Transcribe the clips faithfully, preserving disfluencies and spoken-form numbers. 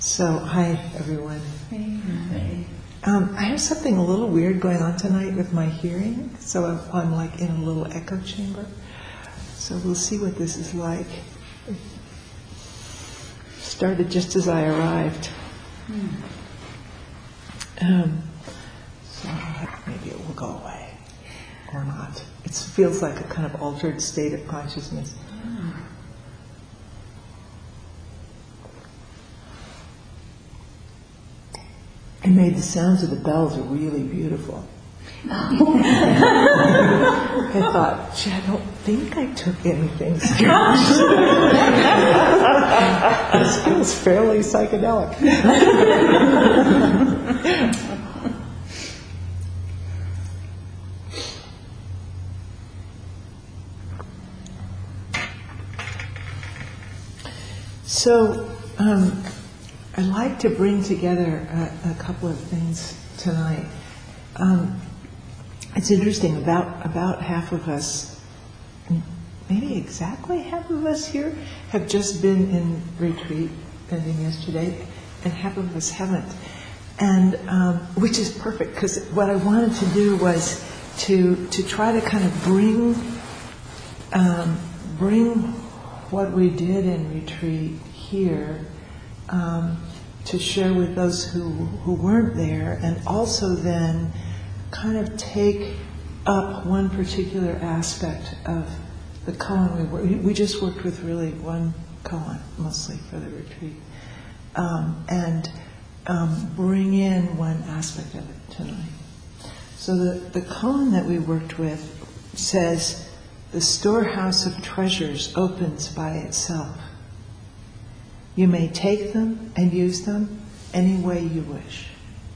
So, hi everyone. Hey. Um, I have something a little weird going on tonight with my hearing, so I'm, I'm like in a little echo chamber. So we'll see what this is like. It started just as I arrived. Hmm. Um, so maybe it will go away, or not. It feels like a kind of altered state of consciousness. Hmm. It made the sounds of the bells are really beautiful. I thought, gee, I don't think I took anything strange. This feels fairly psychedelic. So, um, I'd like to bring together a, a couple of things tonight. Um, it's interesting, about about half of us, maybe exactly half of us here, have just been in retreat, ending yesterday, and half of us haven't. And um, which is perfect, because what I wanted to do was to to try to kind of bring um, bring what we did in retreat here. Um, to share with those who, who weren't there, and also then kind of take up one particular aspect of the koan we worked. We just worked with really one koan, mostly for the retreat, um, and um, bring in one aspect of it tonight. So the, the koan that we worked with says, "The storehouse of treasures opens by itself. You may take them and use them any way you wish."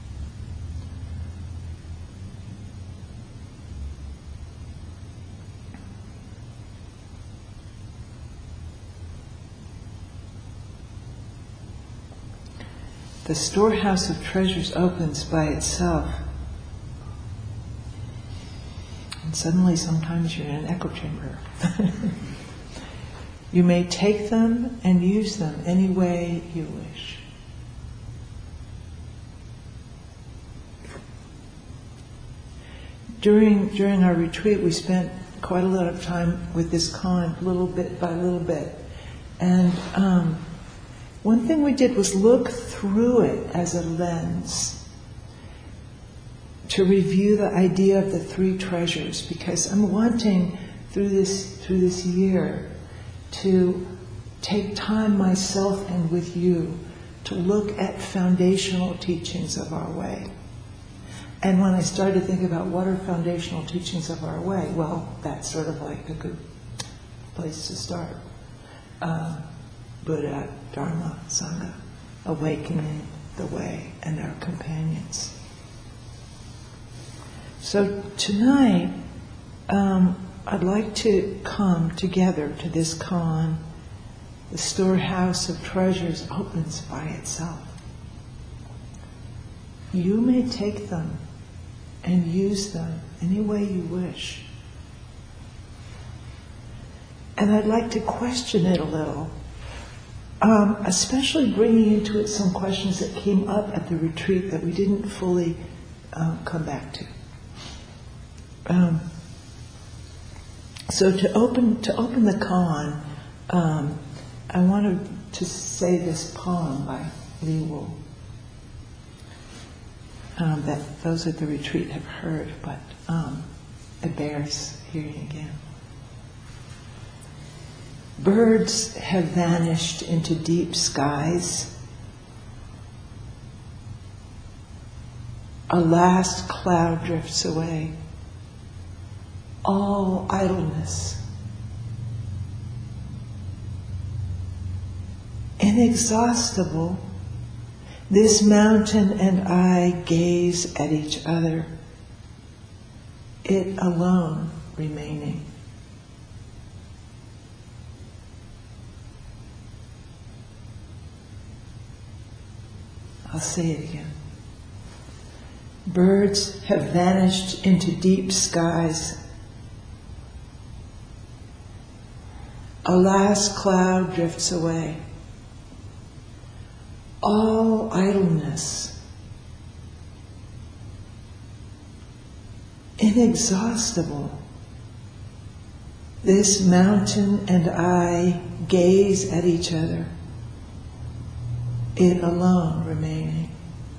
The storehouse of treasures opens by itself. And suddenly, sometimes you're in an echo chamber. You may take them and use them any way you wish. During during our retreat, we spent quite a lot of time with this koan, little bit by little bit. And um, one thing we did was look through it as a lens to review the idea of the three treasures, because I'm wanting through this through this year to take time myself and with you to look at foundational teachings of our way. And when I started to think about what are foundational teachings of our way, well, that's sort of like a good place to start. Uh, Buddha, Dharma, Sangha, awakening the way, and our companions. So tonight, um, I'd like to come together to this koan. The storehouse of treasures opens by itself. You may take them and use them any way you wish. And I'd like to question it a little, um, especially bringing into it some questions that came up at the retreat that we didn't fully um, come back to. Um, So to open to open the koan, um, I wanted to say this poem by Li Wu um, that those at the retreat have heard, but um, it bears hearing again. Birds have vanished into deep skies. A last cloud drifts away. All idleness. Inexhaustible, this mountain and I gaze at each other, it alone remaining. I'll say it again. Birds have vanished into deep skies. A last cloud drifts away. all idleness, inexhaustible. This mountain and I gaze at each other, it alone remaining.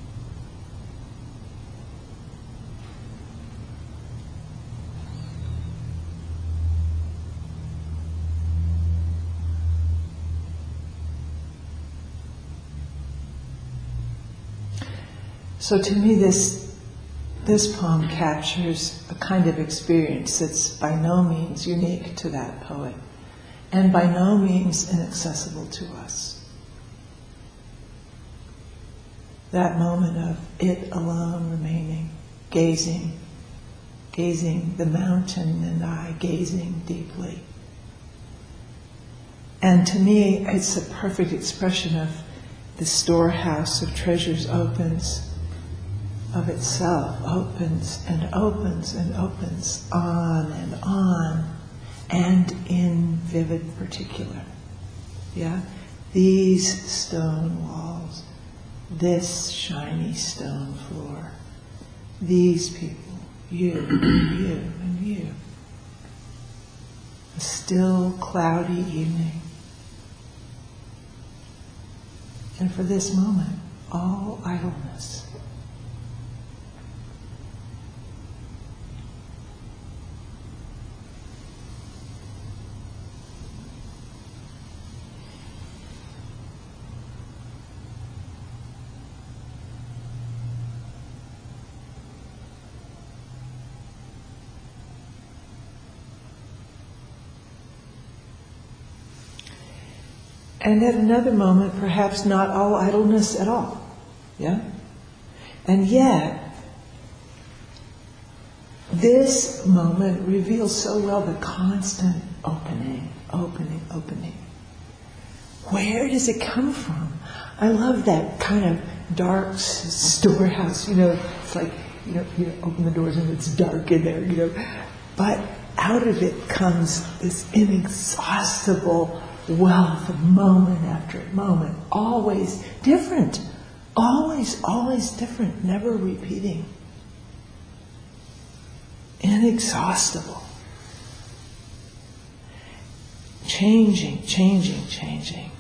So to me, this this poem captures a kind of experience that's by no means unique to that poet, and by no means inaccessible to us. That moment of it alone remaining, gazing, gazing, the mountain and I gazing deeply. And to me, it's a perfect expression of the storehouse of treasures opens of itself, opens and opens and opens on and on, and in vivid particular. Yeah? These stone walls, this shiny stone floor, these people, you, and you, and you. A still, cloudy evening. And for this moment, all idleness. And at another moment, perhaps not all idleness at all. Yeah? And yet, this moment reveals so well the constant opening, opening, opening. Where does it come from? I love that kind of dark storehouse, you know, it's like, you know, you open the doors and it's dark in there, you know. But out of it comes this inexhaustible wealth of moment after moment, always different, always, always different, never repeating. Inexhaustible. Changing, changing, changing.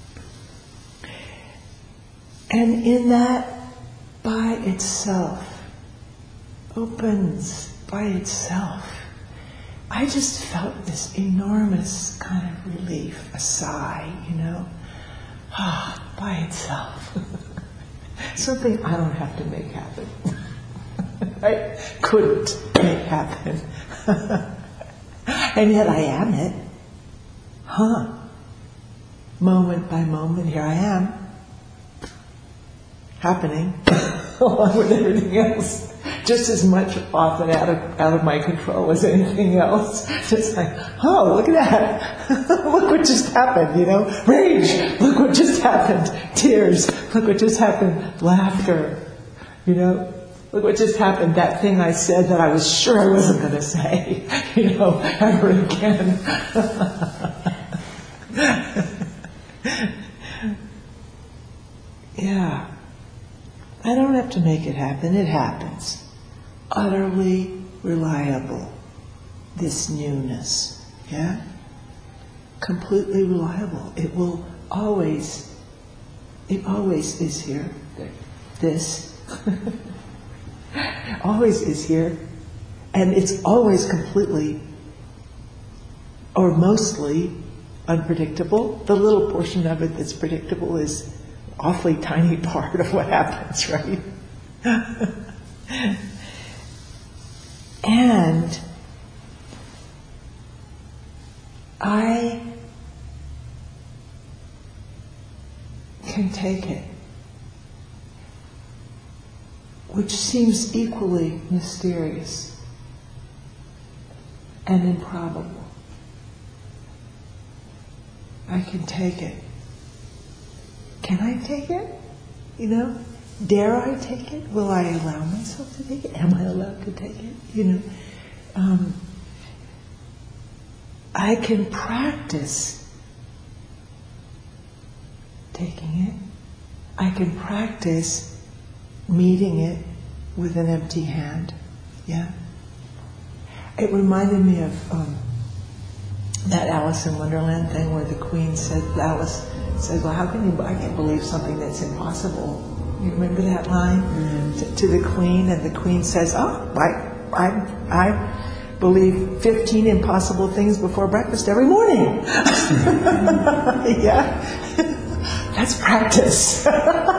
And in that, by itself, opens by itself. I just felt this enormous kind of relief, a sigh, you know, ah, by itself. Something I don't have to make happen. I couldn't make happen. And yet I am it. Huh. Moment by moment, here I am. Happening along with everything else. Just as much often out of out of my control as anything else. Just like, oh, look at that. Look what just happened, you know. Rage, look what just happened. Tears, look what just happened. Laughter, you know. Look what just happened. That thing I said that I was sure I wasn't going to say, you know, ever again. Yeah. I don't have to make it happen. It happens. Utterly reliable. This newness. Yeah? Completely reliable. It will always, it always is here. This. Always is here. And it's always completely, or mostly, unpredictable. The little portion of it that's predictable is awfully tiny part of what happens, right? And I can take it, which seems equally mysterious and improbable. I can take it. Can I take it? You know? Dare I take it? Will I allow myself to take it? Am I allowed to take it? You know? Um, I can practice taking it. I can practice meeting it with an empty hand. Yeah? It reminded me of um, that Alice in Wonderland thing where the Queen said, Alice said, well, how can you, I can't believe something that's impossible. You remember that line? Mm-hmm. to, to the Queen, and the Queen says, oh, I, I, I believe fifteen impossible things before breakfast every morning. Yeah? That's practice.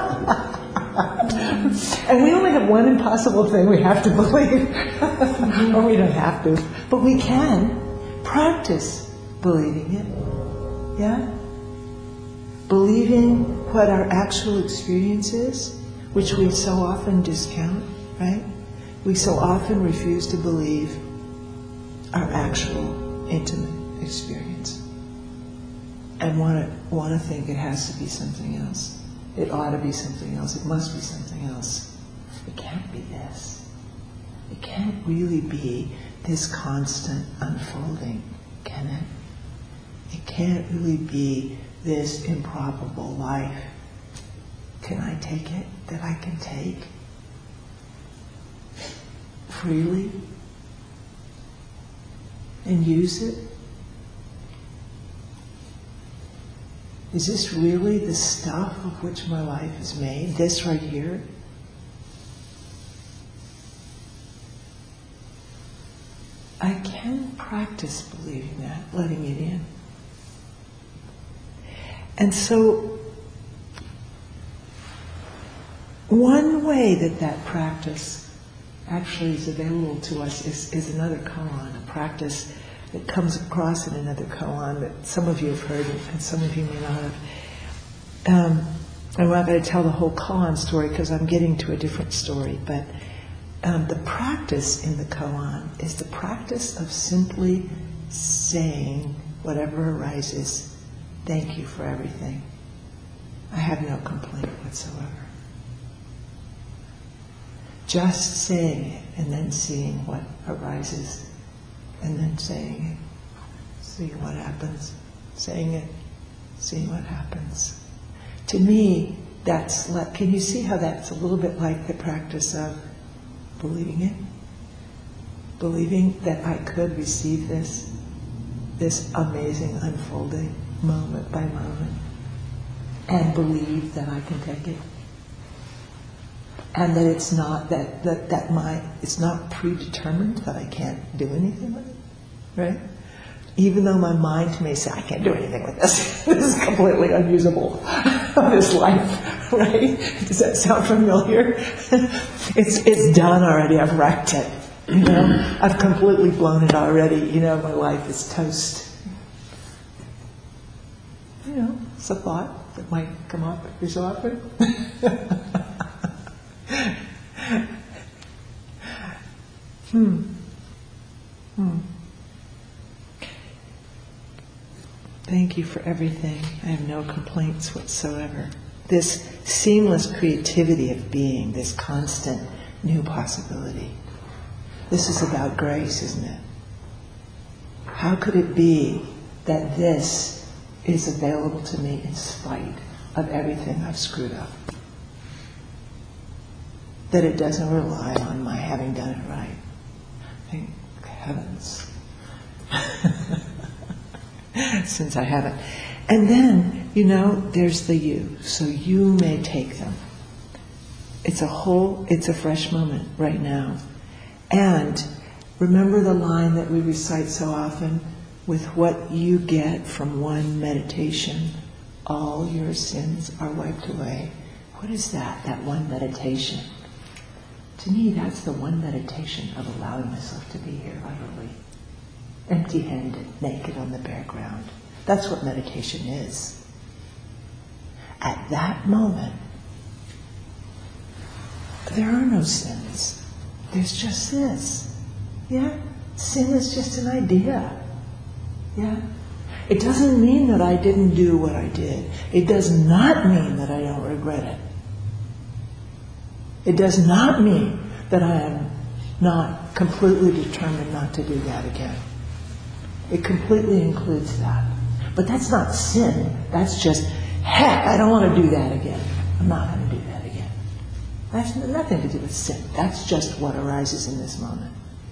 And we only have one impossible thing we have to believe. Or we don't have to. But we can practice believing it. Yeah? Believing what our actual experience is, which we so often discount, right? We so often refuse to believe our actual intimate experience. And want to, want to think it has to be something else. It ought to be something else. It must be something else. It can't be this. It can't really be this constant unfolding, can it? It can't really be this improbable life. Can I take it that I can take freely and use it? Is this really the stuff of which my life is made? This right here? I can practice believing that, letting it in. And so, one way that that practice actually is available to us is, is another koan, a practice that comes across in another koan that some of you have heard and some of you may not have. Um, I'm not going to tell the whole koan story because I'm getting to a different story, but um, the practice in the koan is the practice of simply saying whatever arises, thank you for everything. I have no complaint whatsoever. Just saying it and then seeing what arises. And then saying it, seeing what happens, saying it, seeing what happens. To me, that's like, can you see how that's a little bit like the practice of believing it? Believing that I could receive this, this amazing unfolding moment by moment, and believe that I can take it. And that it's not that, that that my it's not predetermined, that I can't do anything with it, right? Even though my mind may say I can't do anything with this, this is completely unusable, this life, right? Does that sound familiar? It's it's done already. I've wrecked it, you know. I've completely blown it already. You know, my life is toast. You know, it's a thought that might come up every so often. Hmm. Hmm. Thank you for everything. I have no complaints whatsoever. This seamless creativity of being, this constant new possibility. This is about grace, isn't it? How could it be that this is available to me in spite of everything I've screwed up? That it doesn't rely on my having done it right. Thank heavens. Since I haven't. And then, you know, there's the you. So you may take them. It's a whole, it's a fresh moment right now. And remember the line that we recite so often, with what you get from one meditation, all your sins are wiped away. What is that, that one meditation? To me, that's the one meditation of allowing myself to be here utterly, empty-handed, naked on the bare ground. That's what meditation is. At that moment, there are no sins. There's just this. Yeah? Sin is just an idea. Yeah? It doesn't mean that I didn't do what I did. It does not mean that I don't regret it. It does not mean that I am not completely determined not to do that again. It completely includes that. But that's not sin. That's just, heck, I don't want to do that again. I'm not going to do that again. That's nothing to do with sin. That's just what arises in this moment.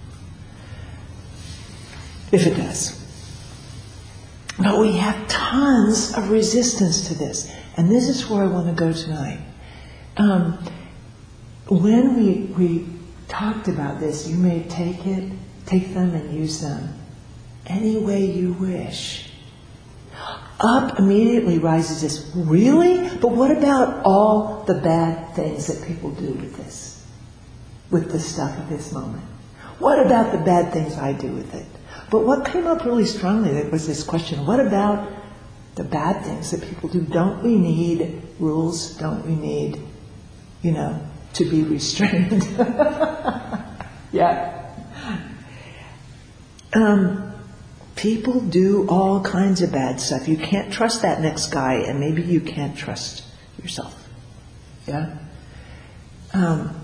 If it does. But we have tons of resistance to this. And this is where I want to go tonight. Um, when we, we talked about this, you may take it, take them and use them any way you wish. Up immediately rises this, really? But what about all the bad things that people do with this? With the stuff of this moment? What about the bad things I do with it? But what came up really strongly was this question, what about the bad things that people do? Don't we need rules? Don't we need, you know, to be restrained? Yeah. Um, people do all kinds of bad stuff. You can't trust that next guy, and maybe you can't trust yourself. Yeah? Um,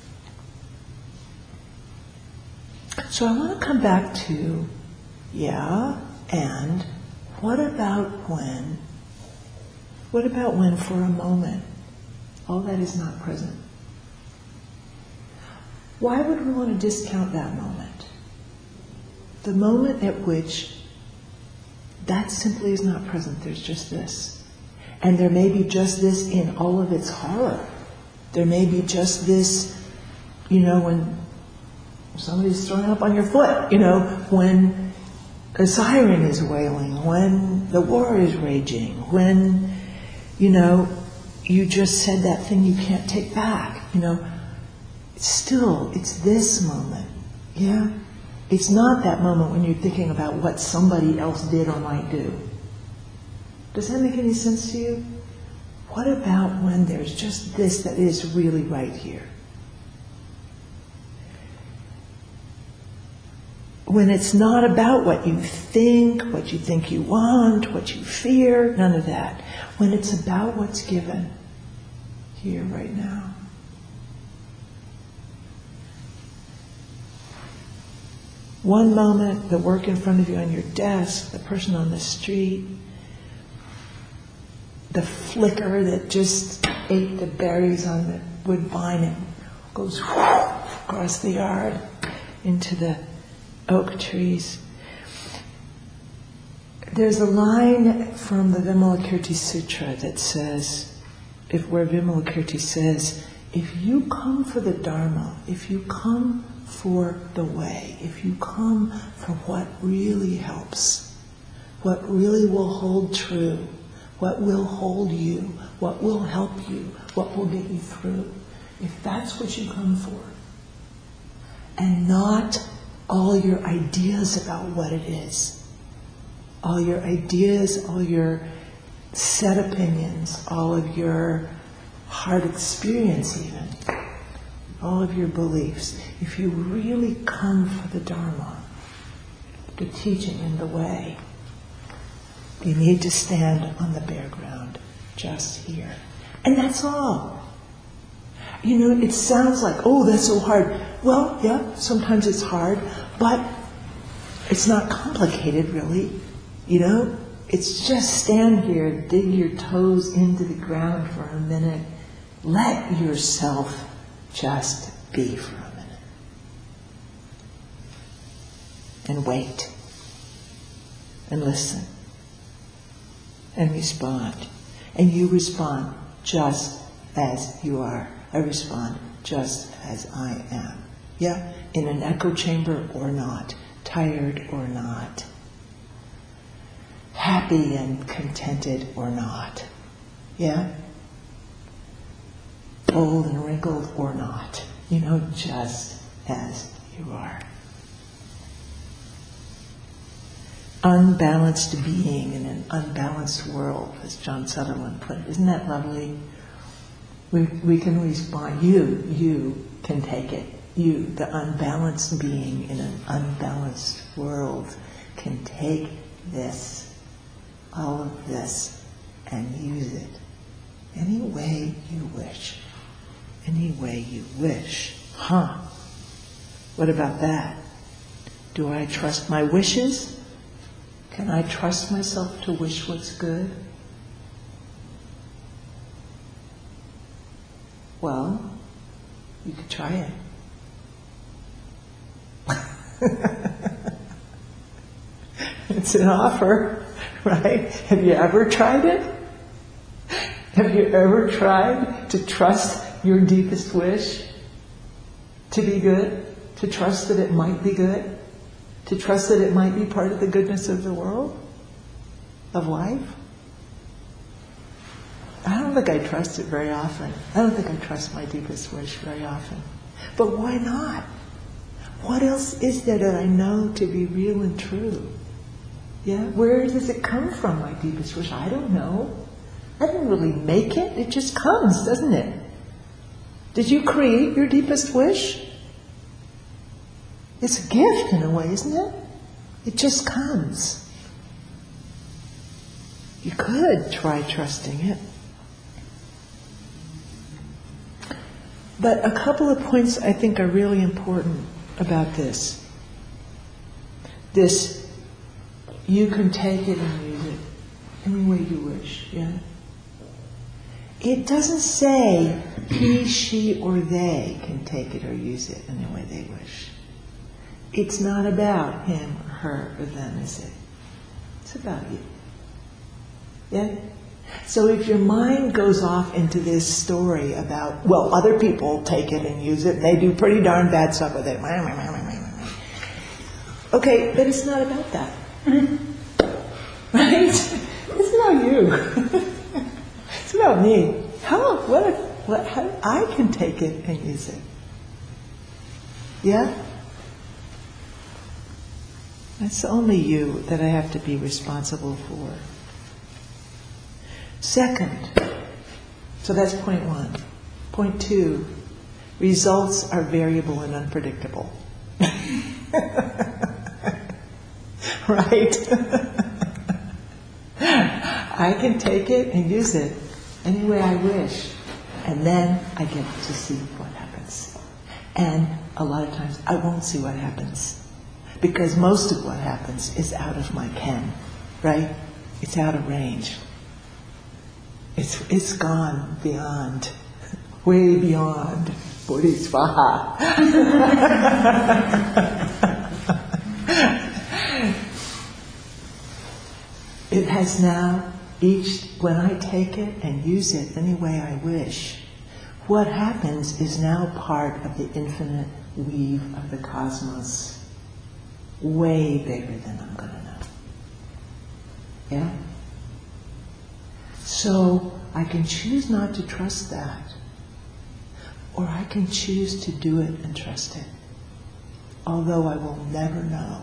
so I want to come back to, yeah, and what about when, what about when for a moment all that is not present? Why would we want to discount that moment? The moment at which that simply is not present, there's just this. And there may be just this in all of its horror. There may be just this, you know, when somebody's throwing up on your foot, you know, when a siren is wailing, when the war is raging, when, you know, you just said that thing you can't take back, you know. Still, it's this moment, yeah? It's not that moment when you're thinking about what somebody else did or might do. Does that make any sense to you? What about when there's just this that is really right here? When it's not about what you think, what you think you want, what you fear, none of that. When it's about what's given here right now. One moment, the work in front of you on your desk, the person on the street, the flicker that just ate the berries on the woodbine and goes across the yard into the oak trees. There's a line from the Vimalakirti Sutra that says, if where Vimalakirti says, if you come for the Dharma, if you come for the way, if you come for what really helps, what really will hold true, what will hold you, what will help you, what will get you through, if that's what you come for, and not all your ideas about what it is, all your ideas, all your set opinions, all of your hard experience even, all of your beliefs, if you really come for the Dharma, the teaching and the way, you need to stand on the bare ground, just here. And that's all. You know, it sounds like, oh, that's so hard. Well, yeah, sometimes it's hard, but it's not complicated, really. You know, it's just stand here, dig your toes into the ground for a minute, let yourself just be for a minute. And wait. And listen. And respond. And you respond just as you are. I respond just as I am. Yeah? In an echo chamber or not. Tired or not. Happy and contented or not. Yeah? Old and wrinkled or not. You know, just as you are. Unbalanced being in an unbalanced world, as John Sutherland put it. Isn't that lovely? We we can respond. You, you can take it. You, the unbalanced being in an unbalanced world, can take this, all of this, and use it any way you wish. Any way you wish. Huh. What about that? Do I trust my wishes? Can I trust myself to wish what's good? Well, you could try it. It's an offer, right? Have you ever tried it? Have you ever tried to trust your deepest wish to be good? To trust that it might be good? To trust that it might be part of the goodness of the world? Of life? I don't think I trust it very often. I don't think I trust my deepest wish very often. But why not? What else is there that I know to be real and true? Yeah? Where does it come from, my deepest wish? I don't know. I didn't really make it. It just comes, doesn't it? Did you create your deepest wish? It's a gift in a way, isn't it? It just comes. You could try trusting it. But a couple of points I think are really important about this. This, you can take it and use it any way you wish, yeah? It doesn't say he, she, or they can take it or use it any way they wish. It's not about him or her or them, is it? It's about you. Yeah? So if your mind goes off into this story about, well, other people take it and use it, and they do pretty darn bad stuff with it. Okay, but it's not about that. Right? It's about you. It's about me. How, what, if, what, how, I can take it and use it. Yeah? That's only you that I have to be responsible for. Second, so that's point one. Point two, results are variable and unpredictable. Right? I can take it and use it any way I wish, and then I get to see what happens. And a lot of times I won't see what happens, because most of what happens is out of my ken, right? It's out of range. It's it's gone beyond, way beyond Bodhisvaha. It has now each, when I take it and use it any way I wish, what happens is now part of the infinite weave of the cosmos, way bigger than I'm going to know. Yeah? So I can choose not to trust that, or I can choose to do it and trust it, although I will never know.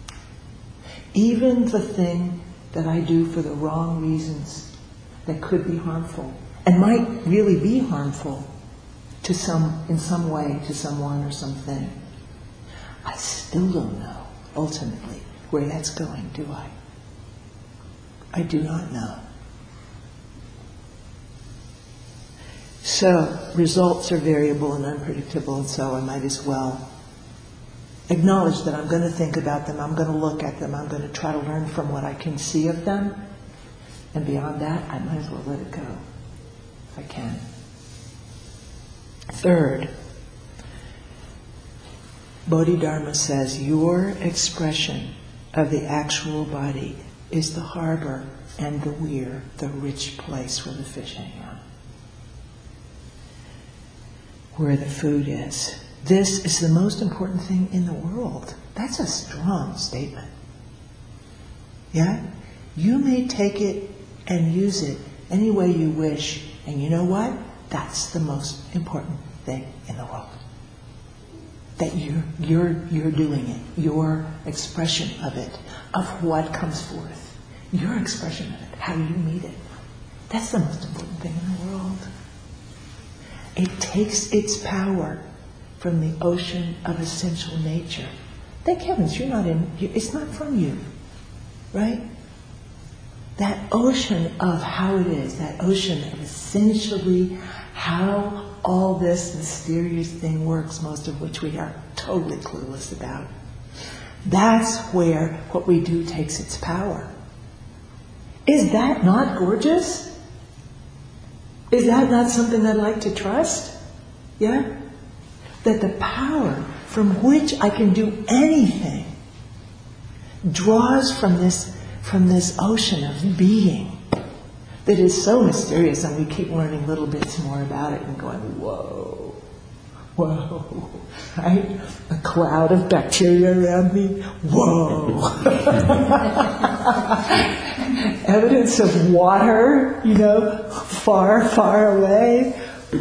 Even the thing that I do for the wrong reasons that could be harmful, and might really be harmful to some, in some way, to someone or something, I still don't know, ultimately, where that's going, do I? I do not know. So, results are variable and unpredictable, and so I might as well acknowledge that I'm going to think about them, I'm going to look at them, I'm going to try to learn from what I can see of them, and beyond that, I might as well let it go, if I can. Third, Bodhidharma says, your expression of the actual body is the harbor and the weir, the rich place where the fish hang out, where the food is. This is the most important thing in the world. That's a strong statement. Yeah? You may take it and use it any way you wish, and you know what? That's the most important thing in the world. That you're, you're, you're doing it. Your expression of it, of what comes forth. Your expression of it, how you meet it. That's the most important thing in the world. It takes its power from the ocean of essential nature. Thank heavens, you're not in, it's not from you, right? That ocean of how it is, that ocean of essentially how all this mysterious thing works, most of which we are totally clueless about. That's where what we do takes its power. Is that not gorgeous? Is that not something I'd like to trust? Yeah? That the power from which I can do anything draws from this, from this ocean of being that is so mysterious, and we keep learning little bits more about it and going, whoa, whoa, right? A cloud of bacteria around me, whoa. Evidence of water, you know, far, far away.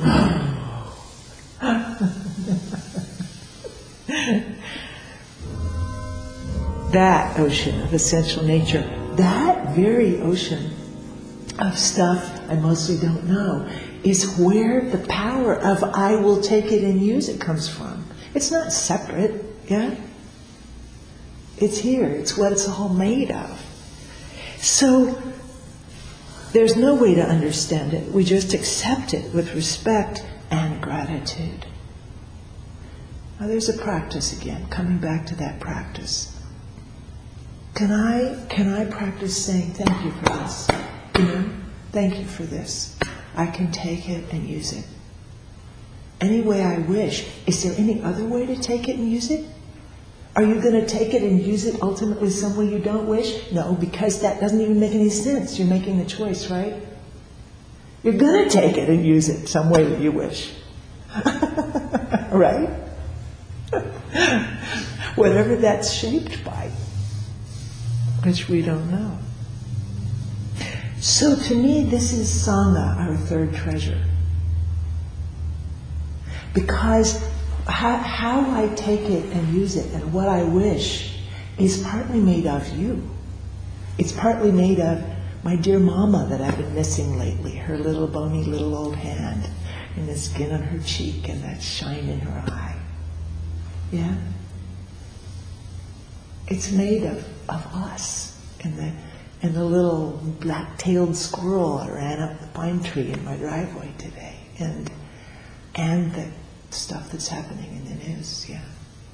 That ocean of essential nature, that very ocean of stuff I mostly don't know, is where the power of I will take it and use it comes from. It's not separate, yeah? It's here. It's what it's all made of. So there's no way to understand it. We just accept it with respect and gratitude. Now there's a practice again, coming back to that practice. Can I can I practice saying thank you for this? You know, thank you for this. I can take it and use it any way I wish. Is there any other way to take it and use it? Are you going to take it and use it ultimately some way you don't wish? No, because that doesn't even make any sense. You're making the choice, right? You're going to take it and use it some way that you wish. Right? Whatever that's shaped by, which we don't know. So to me, this is Sangha, our third treasure. Because how, how I take it and use it and what I wish is partly made of you. It's partly made of my dear mama that I've been missing lately, her little bony little old hand and the skin on her cheek and that shine in her eye. Yeah? It's made of, of us and the and the little black-tailed squirrel that ran up the pine tree in my driveway today, and and the stuff that's happening in the news, yeah.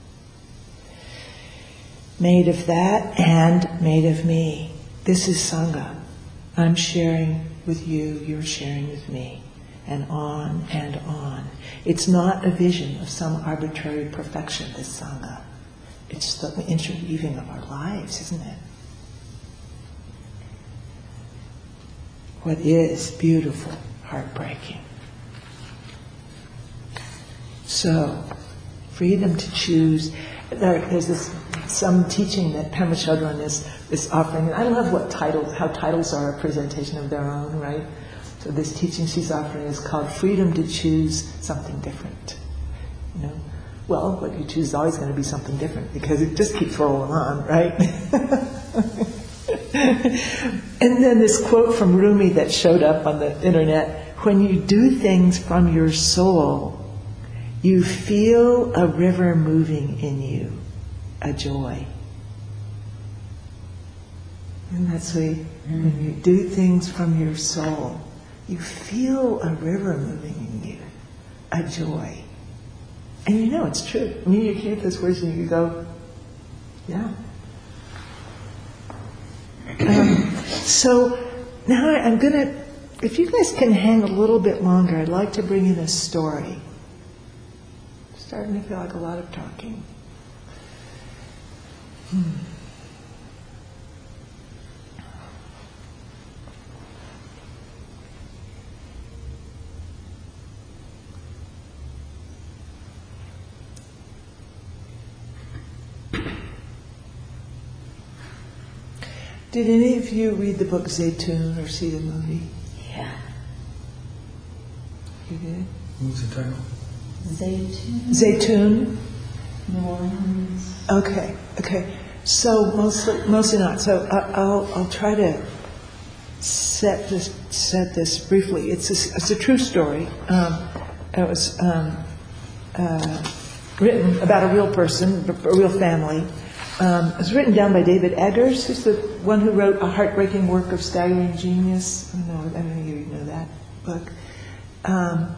Made of that and made of me. This is Sangha. I'm sharing with you, you're sharing with me, and on and on. It's not a vision of some arbitrary perfection, this Sangha. It's the interweaving of our lives, isn't it? What is beautiful, heartbreaking. So, freedom to choose. There's this some teaching that Pema Chodron is, is offering. And I love what titles, how titles are a presentation of their own, right? So this teaching she's offering is called Freedom to Choose Something Different. You know, well, what you choose is always going to be something different because it just keeps rolling on, right? And then this quote from Rumi that showed up on the internet: when you do things from your soul, you feel a river moving in you, a joy. Isn't that sweet? Mm-hmm. When you do things from your soul, you feel a river moving in you, a joy. And you know it's true. I mean, you hear those words and you go, yeah. Um, so now I'm going to, if you guys can hang a little bit longer, I'd like to bring in a story. I'm starting to feel like a lot of talking. Hmm. Did any of you read the book Zaytun or see the movie? Yeah. You did? What was the title? Zaytun. Zaytun? New Orleans. Okay, okay. So mostly, mostly not. So I, I'll I'll try to set this set this briefly. It's a, it's a true story. Um, it was um, uh, written about a real person, a real family. Um, it was written down by David Eggers, who's the one who wrote A Heartbreaking Work of Staggering Genius. I don't know, I don't know if you know that book. Um,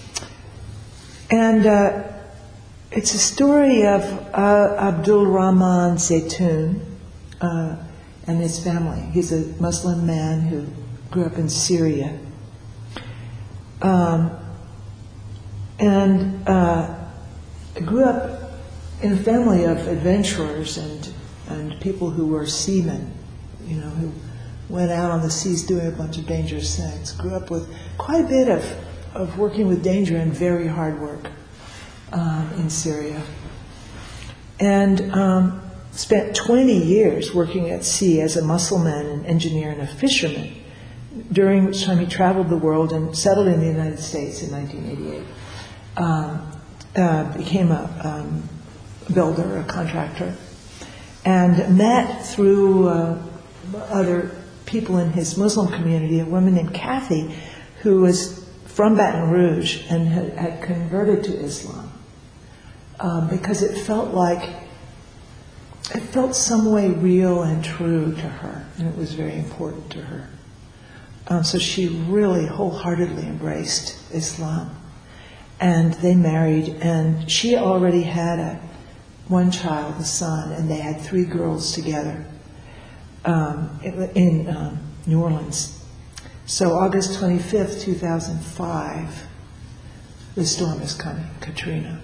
and uh, it's a story of uh, Abdul Rahman Zaytun uh, and his family. He's a Muslim man who grew up in Syria. Um, and uh, grew up in a family of adventurers and and people who were seamen, you know, who went out on the seas doing a bunch of dangerous things. Grew up with quite a bit of, of working with danger and very hard work um, in Syria. And um, spent twenty years working at sea as a muscleman, an engineer, and a fisherman, during which time he traveled the world and settled in the United States in nineteen eighty-eight. Um, uh, became a um, builder, a contractor, and met through uh, other people in his Muslim community, a woman named Kathy, who was from Baton Rouge and had, had converted to Islam um, because it felt like, it felt some way real and true to her, and it was very important to her. Um, so she really wholeheartedly embraced Islam. And they married, and she already had a, one child, a son, and they had three girls together um, in um, New Orleans. So August twenty-fifth, two thousand five, the storm is coming, Katrina.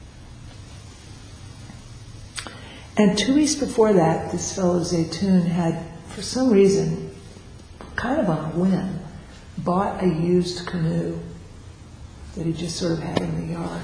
And two weeks before that, this fellow Zaytoun had, for some reason, kind of on a whim, bought a used canoe that he just sort of had in the yard.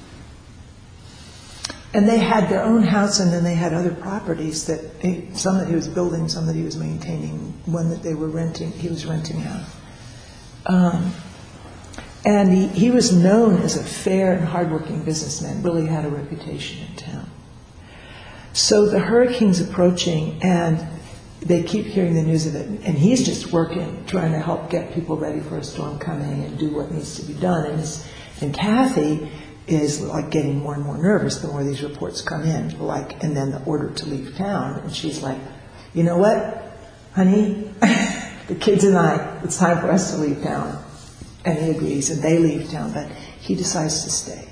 And they had their own house, and then they had other properties that he, some that he was building, some that he was maintaining, one that they were renting, he was renting out. Um, and he, he was known as a fair and hardworking businessman, really had a reputation in town. So the hurricane's approaching, and they keep hearing the news of it, and he's just working, trying to help get people ready for a storm coming and do what needs to be done. And, his, and Kathy is like getting more and more nervous the more these reports come in, like, and then the order to leave town. And she's like, you know what, honey, the kids and I, it's time for us to leave town. And he agrees, and they leave town, but he decides to stay.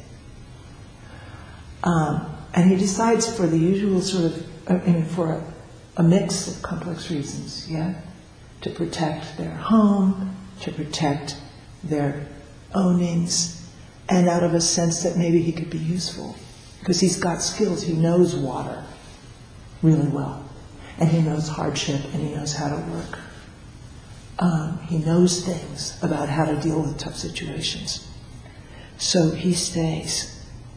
Um, and he decides for the usual sort of, I mean, for a, a mix of complex reasons, yeah? To protect their home, to protect their ownings, and out of a sense that maybe he could be useful. Because he's got skills. He knows water really well. And he knows hardship, and he knows how to work. Um, he knows things about how to deal with tough situations. So he stays.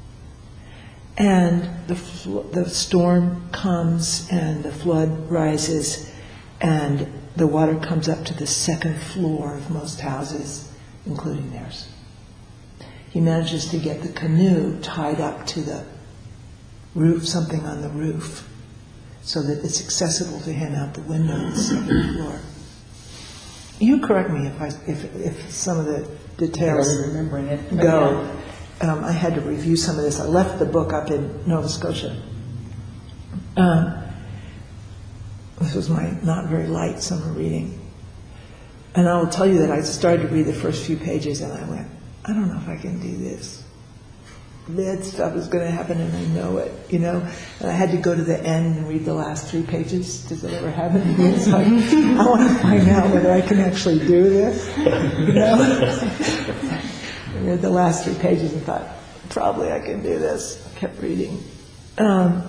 And the fl- the storm comes, and the flood rises, and the water comes up to the second floor of most houses, including theirs. He manages to get the canoe tied up to the roof, something on the roof, so that it's accessible to him out the window on the second floor. You correct me if I if if some of the details I wasn't remembering it. go. Um, I had to review some of this. I left the book up in Nova Scotia. Um, this was my not very light summer reading. And I will tell you that I started to read the first few pages and I went, I don't know if I can do this. Bad stuff is going to happen and I know it, you know. And I had to go to the end and read the last three pages. Does it ever happen to you? It's like, I want to find out whether I can actually do this, you know. I read the last three pages and thought, probably I can do this. I kept reading. Um,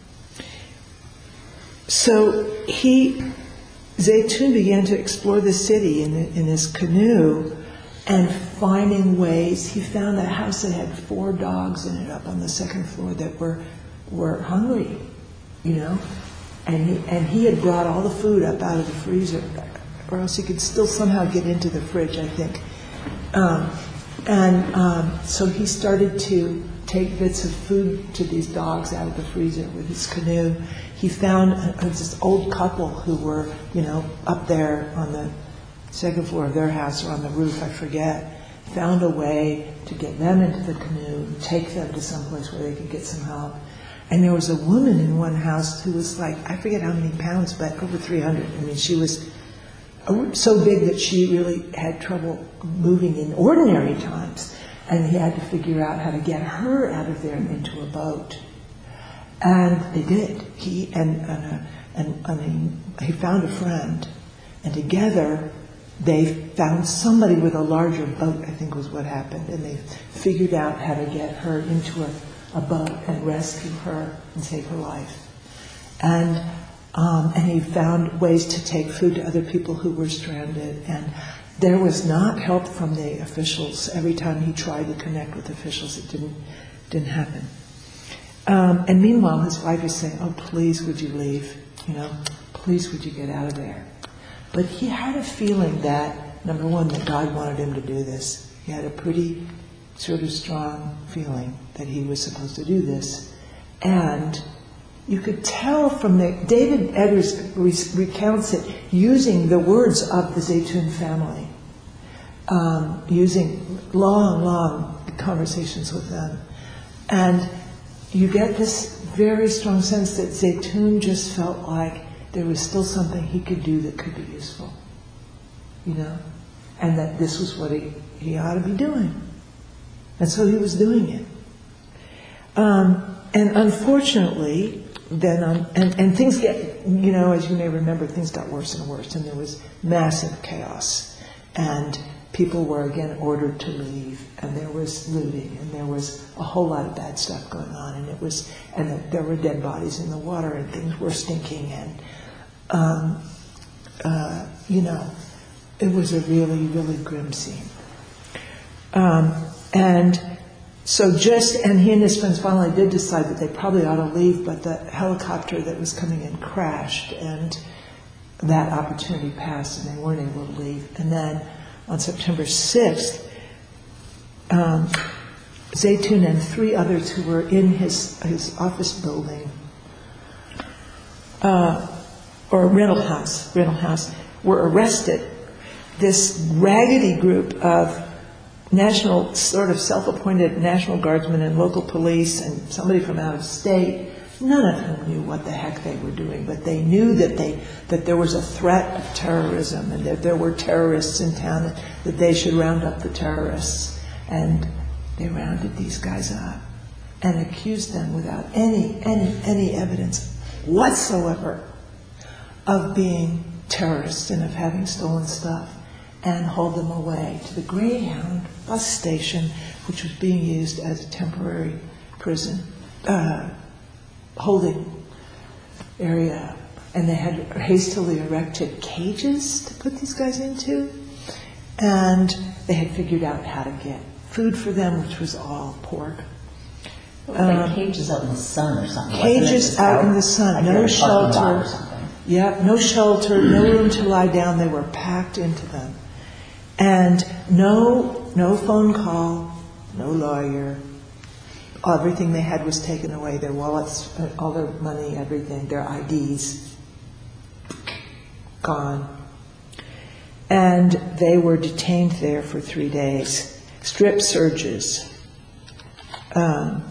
so he, Zaytoun began to explore the city in, in his canoe and finding ways. He found a house that had four dogs in it up on the second floor that were were hungry, you know. And he, and he had brought all the food up out of the freezer, or else he could still somehow get into the fridge, I think. Um, And um, so he started to take bits of food to these dogs out of the freezer with his canoe. He found a, a, this old couple who were, you know, up there on the second floor of their house or on the roof, I forget, found a way to get them into the canoe, take them to someplace where they could get some help. And there was a woman in one house who was like, I forget how many pounds, but over three hundred. I mean, she was so big that she really had trouble moving in ordinary times, and he had to figure out how to get her out of there and into a boat. And they did. He and and, uh, and, and he, he found a friend, and together they found somebody with a larger boat, I think was what happened, and they figured out how to get her into a, a boat and rescue her and save her life. And um, and he found ways to take food to other people who were stranded. And there was not help from the officials. Every time he tried to connect with officials, it didn't didn't happen. Um, and meanwhile, his wife is saying, "Oh, please, would you leave? You know, please, would you get out of there?" But he had a feeling that, number one, that God wanted him to do this. He had a pretty sort of strong feeling that he was supposed to do this. And you could tell from the, David Eggers re- recounts it using the words of the Zaytoun family, um, using long, long conversations with them. And you get this very strong sense that Zaytoun just felt like there was still something he could do that could be useful, you know, and that this was what he, he ought to be doing. And so he was doing it. Um, and unfortunately, then, um, and, and things get, you know, as you may remember, things got worse and worse, and there was massive chaos. And people were again ordered to leave, and there was looting, and there was a whole lot of bad stuff going on, and it was, and the, there were dead bodies in the water, and things were stinking, and um, uh, you know, it was a really, really grim scene. Um, and so just, and he and his friends finally did decide that they probably ought to leave, but the helicopter that was coming in crashed, and that opportunity passed, and they weren't able to leave. And then on September sixth, um, Zaytoun and three others who were in his his office building, uh, or rental house, rental house, were arrested. This raggedy group of national, sort of self-appointed National Guardsmen and local police and somebody from out of state, none of whom knew what the heck they were doing, but they knew that they that there was a threat of terrorism and that there were terrorists in town, and that they should round up the terrorists. And they rounded these guys up and accused them without any any any evidence whatsoever of being terrorists and of having stolen stuff, and hauled them away to the Greyhound bus station, which was being used as a temporary prison uh, holding area. And they had hastily erected cages to put these guys into, and they had figured out how to get food for them, which was all pork. Like Um, cages out in the sun or something. wasn't it? Cages Just out in the sun, like no they're a parking lot shelter. or something. Yeah, no shelter, no room to lie down. They were packed into them. And no no phone call, no lawyer. Everything they had was taken away, their wallets, all their money, everything, their I Ds, gone. And they were detained there for three days. Strip searches. Um,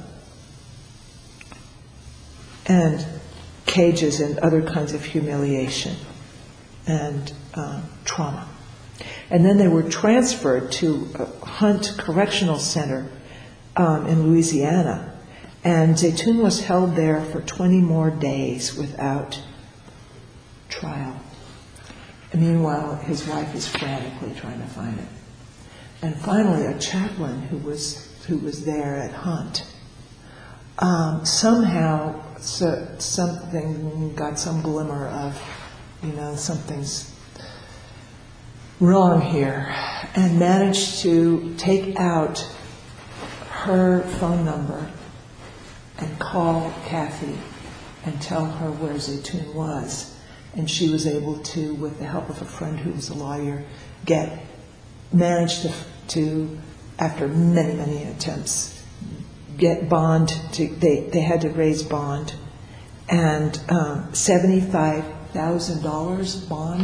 and cages and other kinds of humiliation and um, trauma. And then they were transferred to Hunt Correctional Center um, in Louisiana. And Zaytoun was held there for twenty more days without trial. And meanwhile, his wife is frantically trying to find him. And finally, a chaplain who was who was there at Hunt um, somehow so, something got some glimmer of, you know, something's wrong here, and managed to take out her phone number and call Kathy and tell her where Zaytoun was. And she was able to, with the help of a friend who was a lawyer, get, managed to, to after many, many attempts, get bond, to, they, they had to raise bond, and um, seventy-five thousand dollars bond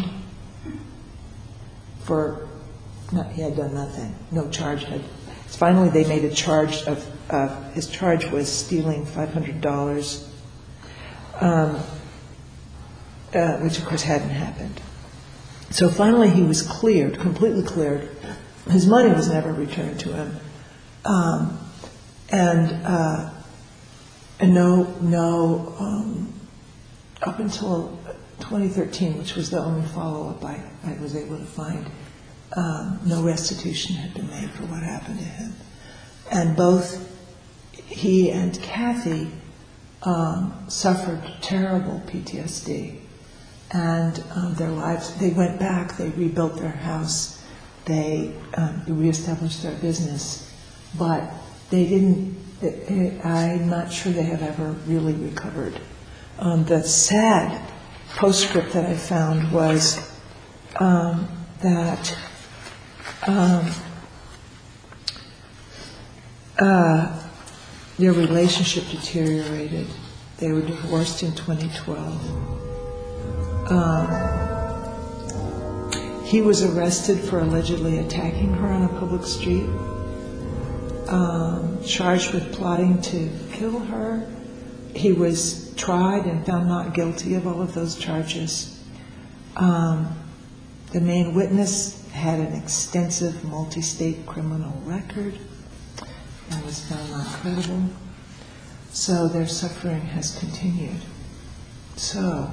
for, no, he had done nothing, no charge. Had, finally they made a charge of, uh, his charge was stealing five hundred dollars, um, uh, which of course hadn't happened. So finally he was cleared, completely cleared. His money was never returned to him. Um, and, uh, and no, no, um, up until twenty thirteen, which was the only follow-up I, I was able to find, um, no restitution had been made for what happened to him. And both he and Kathy um, suffered terrible P T S D. And um, their lives, they went back, they rebuilt their house, they um, reestablished their business, but they didn't, it, it, I'm not sure they have ever really recovered. Um, the sad postscript that I found was um, that um, uh, their relationship deteriorated. They were divorced in twenty twelve. Um, he was arrested for allegedly attacking her on a public street, um, charged with plotting to kill her. He was tried and found not guilty of all of those charges. Um, the main witness had an extensive multi-state criminal record and was found not credible. So their suffering has continued. So,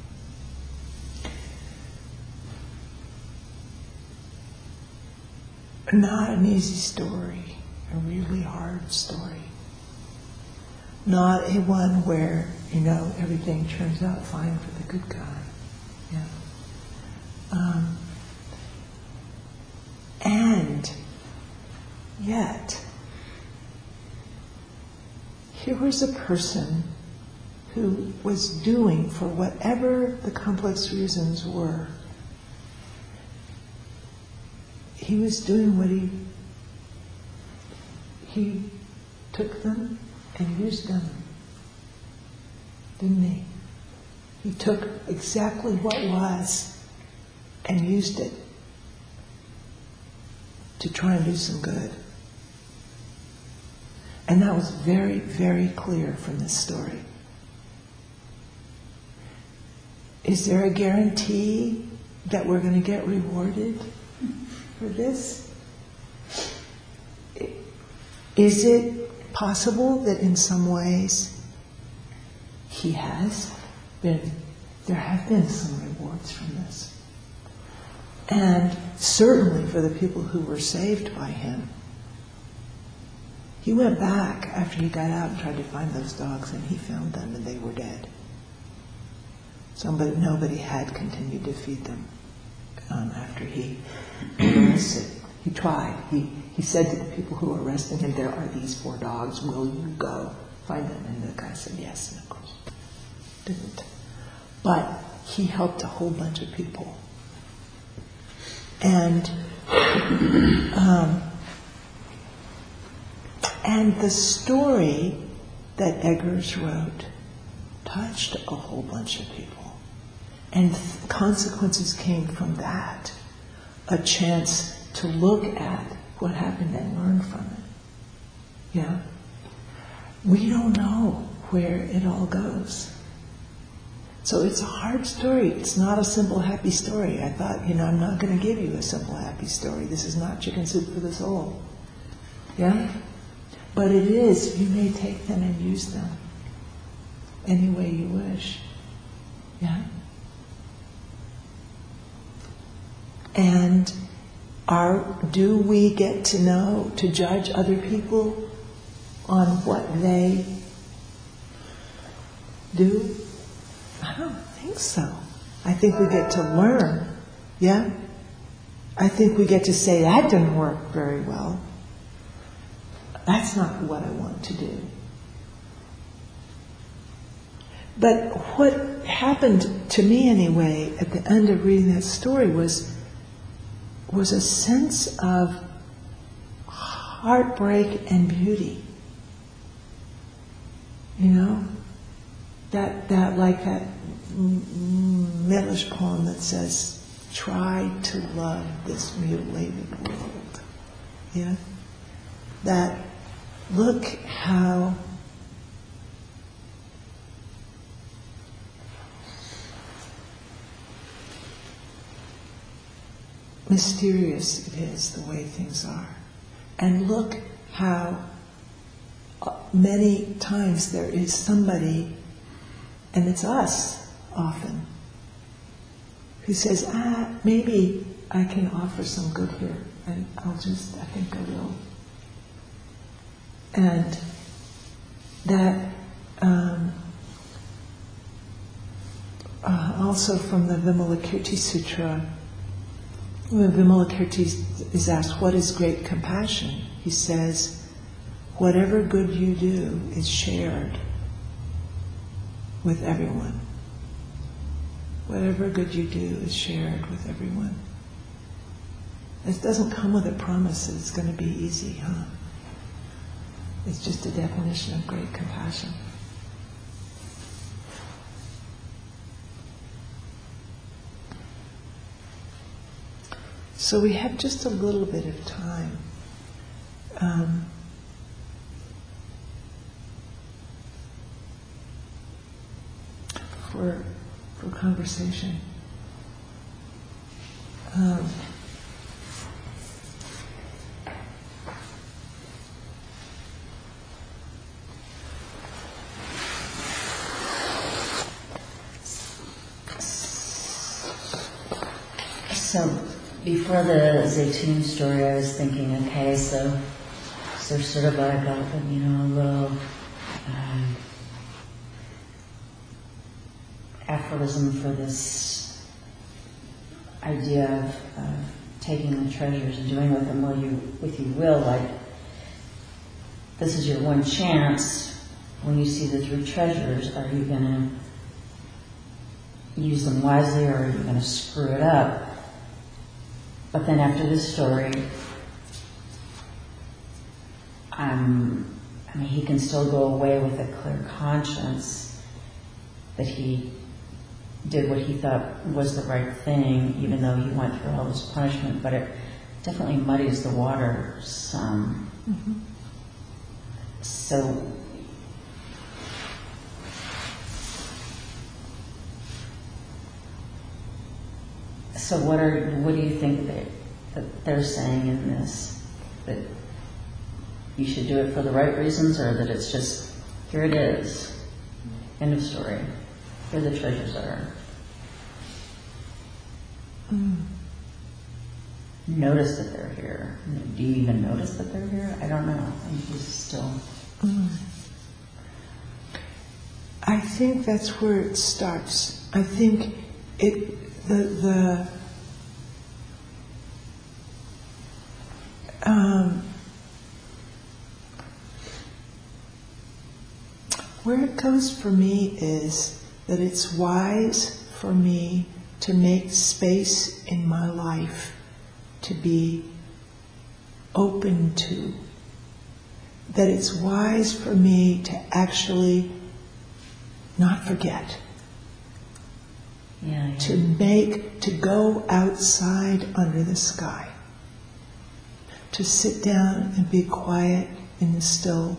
not an easy story, a really hard story. Not a one where, you know, everything turns out fine for the good guy. Yeah. Um, and yet, here was a person who was doing, for whatever the complex reasons were, he was doing what he, he took them and used them, didn't he? He took exactly what was and used it to try and do some good. And that was very, very clear from this story. Is there a guarantee that we're going to get rewarded for this? Is it possible that in some ways he has been, there have been some rewards from this? And certainly for the people who were saved by him. He went back after he got out and tried to find those dogs, and he found them and they were dead. Somebody, nobody had continued to feed them um, after he arrested. He tried. He he said to the people who were arresting him, "There are these four dogs. Will you go find them?" And the guy said yes, and of course didn't. But he helped a whole bunch of people. And um, and the story that Eggers wrote touched a whole bunch of people. And th- consequences came from that. A chance to look at what happened and learn from it. Yeah? We don't know where it all goes. So it's a hard story. It's not a simple, happy story. I thought, you know, I'm not going to give you a simple, happy story. This is not chicken soup for the soul. Yeah? But it is. You may take them and use them any way you wish. Yeah? And are, do we get to know, to judge other people on what they do? I don't think so. I think we get to learn. Yeah? I think we get to say, that didn't work very well. That's not what I want to do. But what happened to me anyway at the end of reading that story was was a sense of heartbreak and beauty. You know? That, that like that Milish poem that says, try to love this mutilated world. Yeah? That, look how mysterious it is, the way things are. And look how many times there is somebody, and it's us often, who says, ah, maybe I can offer some good here, and I'll just, I think I will. And that um, uh, also from the Vimalakirti Sutra, when Vimalakirti is asked, what is great compassion? He says, whatever good you do is shared with everyone. Whatever good you do is shared with everyone. This doesn't come with a promise that it's going to be easy, huh? It's just a definition of great compassion. So we have just a little bit of time. Um, for for conversation. Um, So before the Zaytun story, I was thinking, okay, so so sort of I got, you know, a little um, aphorism for this idea of, of taking the treasures and doing with them what you with you will. Like, this is your one chance. When you see the three treasures, are you going to use them wisely, or are you going to screw it up? But then after this story, um, I mean, he can still go away with a clear conscience that he did what he thought was the right thing, even though he went through all this punishment. But it definitely muddies the water some. Mm-hmm. So, so what are what do you think that, that they're saying in this? That you should do it for the right reasons, or that it's just, here it is, end of story, here the treasures are? Mm. Notice that they're here. Do you even notice that they're here? I don't know. I'm just still... Mm. I think that's where it starts. I think it the the um, where it goes for me is that it's wise for me to make space in my life to be open to. That it's wise for me to actually not forget. Yeah, yeah. To make, to go outside under the sky. To sit down and be quiet in the still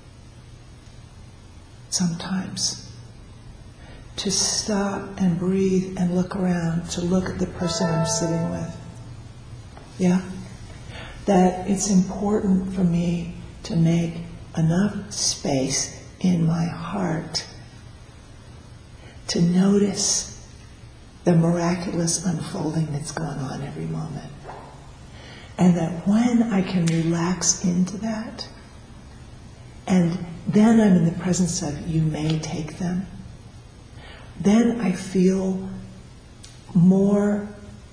sometimes. To stop and breathe and look around, to look at the person I'm sitting with. Yeah? That it's important for me to make enough space in my heart to notice the miraculous unfolding that's going on every moment. And that when I can relax into that, and then I'm in the presence of, you may take them, then I feel more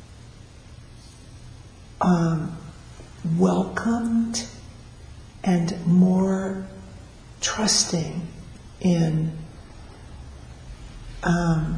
um, welcomed and more trusting in um,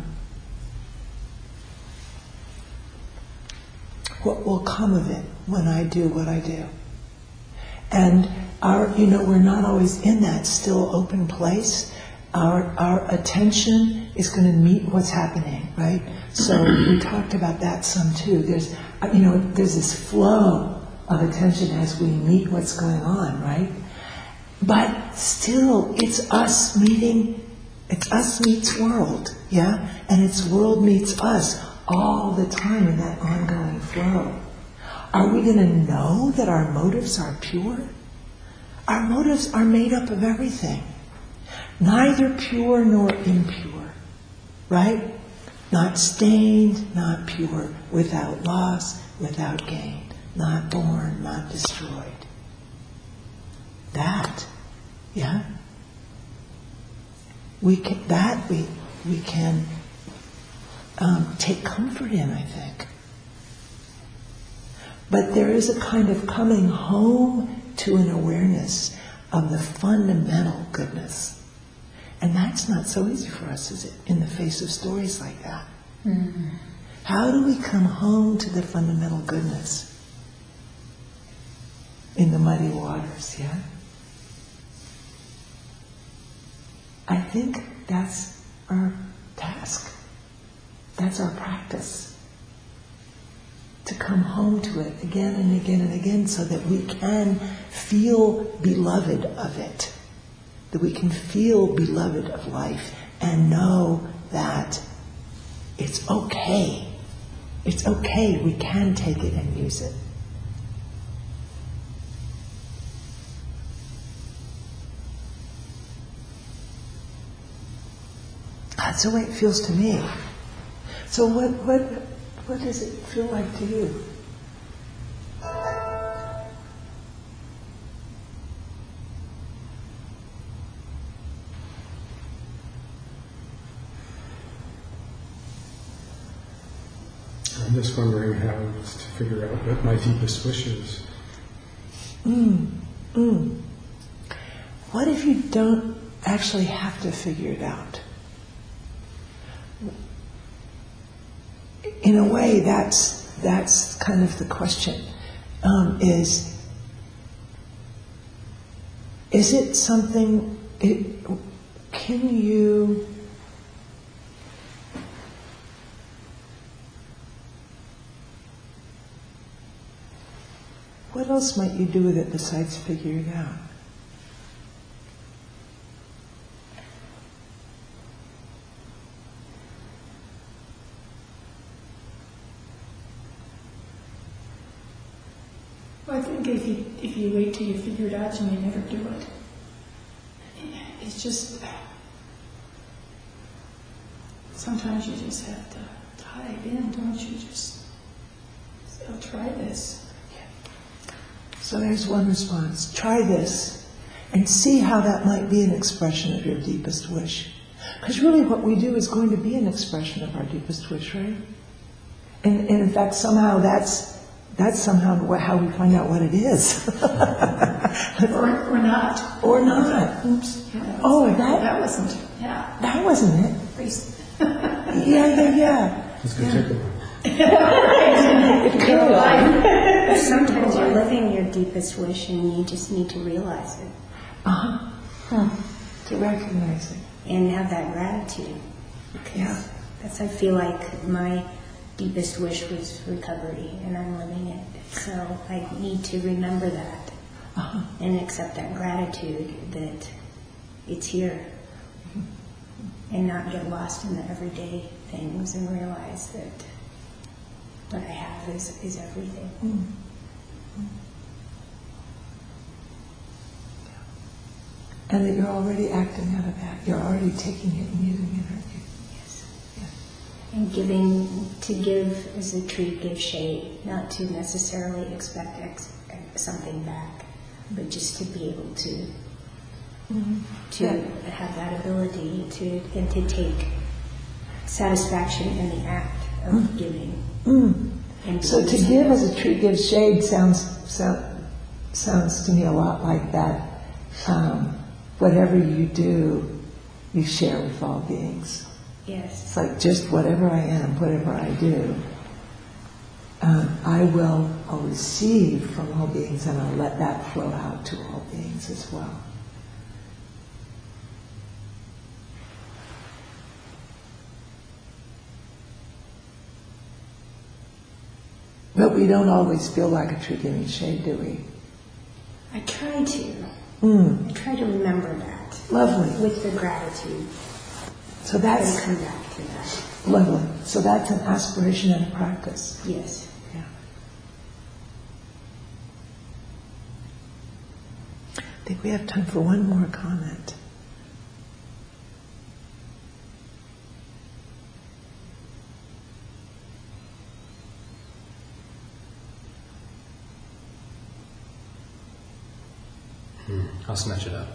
what will come of it when I do what I do. And our, you know, we're not always in that still open place. Our our attention is going to meet what's happening, right? So we talked about that some too. There's, you know, there's this flow of attention as we meet what's going on, right? But still, it's us meeting, it's us meets world, yeah? And it's world meets us all the time in that ongoing flow. Are we going to know that our motives are pure? Our motives are made up of everything. Neither pure nor impure, right? Not stained, not pure, without loss, without gain, not born, not destroyed. That, yeah? We can, that we, we can um, take comfort in, I think. But there is a kind of coming home to an awareness of the fundamental goodness. And that's not so easy for us, is it, in the face of stories like that? Mm-hmm. How do we come home to the fundamental goodness in the muddy waters, yeah? I think that's our task. That's our practice. To come home to it again and again and again so that we can feel beloved of it. That we can feel beloved of life and know that it's okay. It's okay. We can take it and use it. That's the way it feels to me. So what what what does it feel like to you? I'm just wondering how to figure out what my deepest wish is. Mm, mm. What if you don't actually have to figure it out? In a way, that's that's kind of the question. Um, is is it something? It, can you? What else might you do with it besides figure it out? Well, I think if you if you wait till you figure it out, you may never do it. It's just sometimes you just have to dive in, don't you? Just say, I'll try this. So there's one response. Try this and see how that might be an expression of your deepest wish. Because really what we do is going to be an expression of our deepest wish, right? And, and in fact, somehow that's that's somehow what, how we find out what it is. or, or not. Or not. Oops. Yeah, oh, like, that, that wasn't, yeah. That wasn't it. yeah, yeah, yeah. It's going to take a while. It could. Sometimes you're living your deepest wish and you just need to realize it. Uh-huh. Huh. To recognize it. And have that gratitude. Because yeah. that's, I feel like my deepest wish was recovery and I'm living it. So I need to remember that uh-huh. and accept that gratitude that it's here. And not get lost in the everyday things and realize that what I have is, is everything. Mm. And that you're already acting out of that. You're already taking it and using it, aren't you? Yes. Yeah. And giving, to give as a tree gives shade, not to necessarily expect ex- something back, but just to be able to mm-hmm. to yeah. have that ability to and to take satisfaction in the act of mm. giving. Mm. And so to give as a tree gives shade sounds sound, sounds to me a lot like that. Um, whatever you do, you share with all beings. Yes. It's like just whatever I am, whatever I do, um, I will I'll receive from all beings and I'll let that flow out to all beings as well. But we don't always feel like a tree giving shade, do we? I try to. Mm. I try to remember that. Lovely. With the gratitude. So that's... And come back to that. Lovely. So that's an aspiration and a practice. Yes. Yeah. I think we have time for one more comment. I'll snatch it up.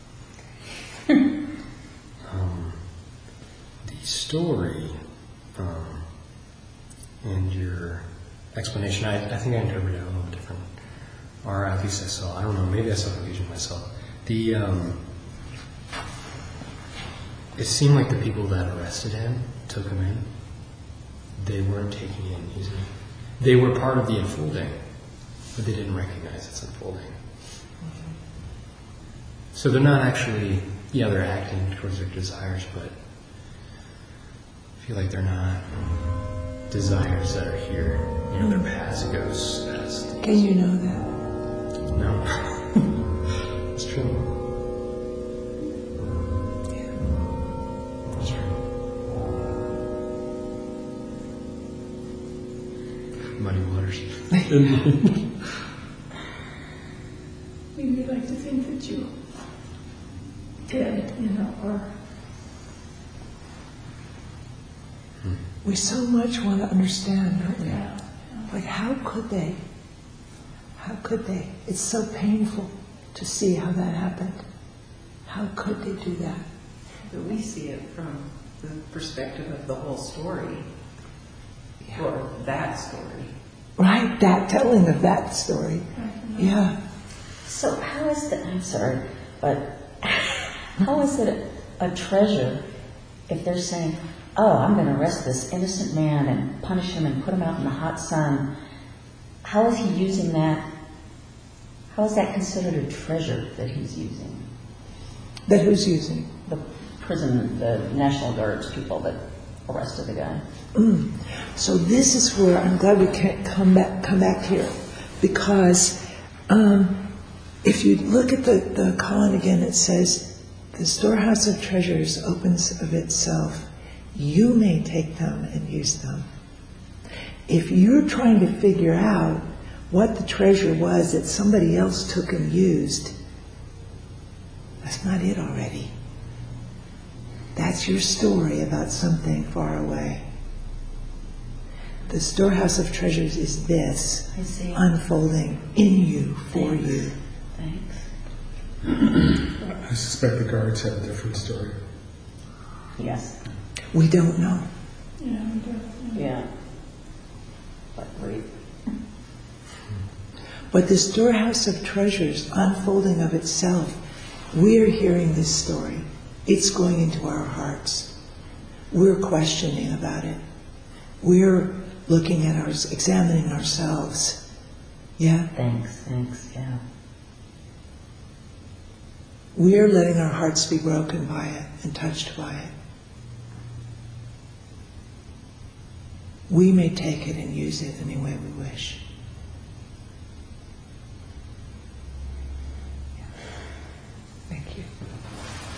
um, the story um, and your explanation, I, I think I interpreted it a little bit different. Or at least I saw, I don't know, maybe I saw confusion myself. The, um, it seemed like the people that arrested him, took him in, they weren't taking it and using it. They were part of the unfolding, but they didn't recognize it's unfolding. Mm-hmm. So they're not actually, yeah, they're acting towards their desires, but I feel like they're not desires that are here. You know, they're past ghosts, past. Can you know that? No. It's true. Yeah. That's true. Muddy waters. We would like to think that you did, you know, or We so much want to understand, don't we? yeah. Like, how could they? How could they? It's so painful to see how that happened. How could they do that? But we see it from the perspective of the whole story, or that story. Right? That telling of that story. Yeah. So how is that, I'm sorry, but how is it a treasure if they're saying, oh, I'm going to arrest this innocent man and punish him and put him out in the hot sun? How is he using that? How is that considered a treasure that he's using? That who's using? The prison, the National Guards people that arrested the guy. Mm. So this is where I'm glad we can't come back come back here, because um, if you look at the, the column again, it says, the storehouse of treasures opens of itself. You may take them and use them. If you're trying to figure out what the treasure was that somebody else took and used, that's not it already. That's your story about something far away. The storehouse of treasures is this, I see. unfolding in you, for Thanks. you. Thanks. I suspect the guards have a different story. Yes. We don't know. Yeah, we do. Yeah. But great. But the storehouse of treasures, unfolding of itself, we're hearing this story. It's going into our hearts. We're questioning about it. We're looking at ours, examining ourselves. Yeah? Thanks, thanks, yeah. We're letting our hearts be broken by it and touched by it. We may take it and use it any way we wish. Thank you.